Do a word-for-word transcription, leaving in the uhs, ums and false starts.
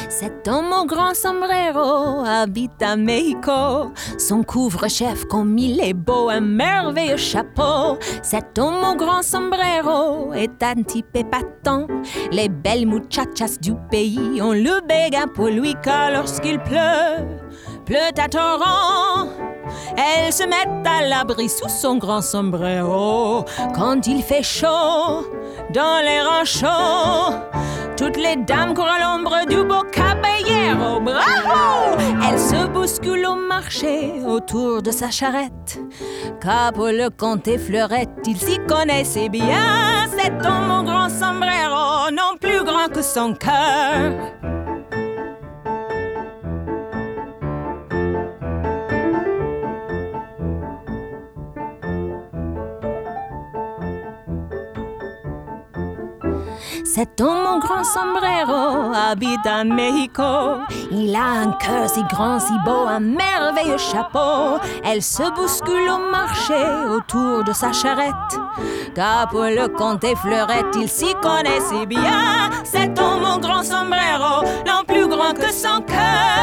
Cet homme au grand sombrero habite à Mexico. Son couvre-chef comme il est beau, un merveilleux chapeau. Cet homme au grand sombrero est un type épatant. Les belles muchachas du pays ont le béguin pour lui, car lorsqu'il pleut, pleut à torrent, elles se mettent à l'abri sous son grand sombrero. Quand il fait chaud dans les ranchos, toutes les dames courent à l'ombre du beau caballero. Bravo! Elles se bousculent au marché autour de sa charrette, car pour le comté Fleurette, il s'y connaissait bien. Cet homme au grand sombrero, non plus grand que son cœur. Cet homme au grand sombrero habite à Mexico. Il a un cœur si grand, si beau, un merveilleux chapeau. Elle se bouscule au marché autour de sa charrette, car pour le comté Fleurette, il s'y connaissait bien. Cet homme au grand sombrero, non plus grand que son cœur.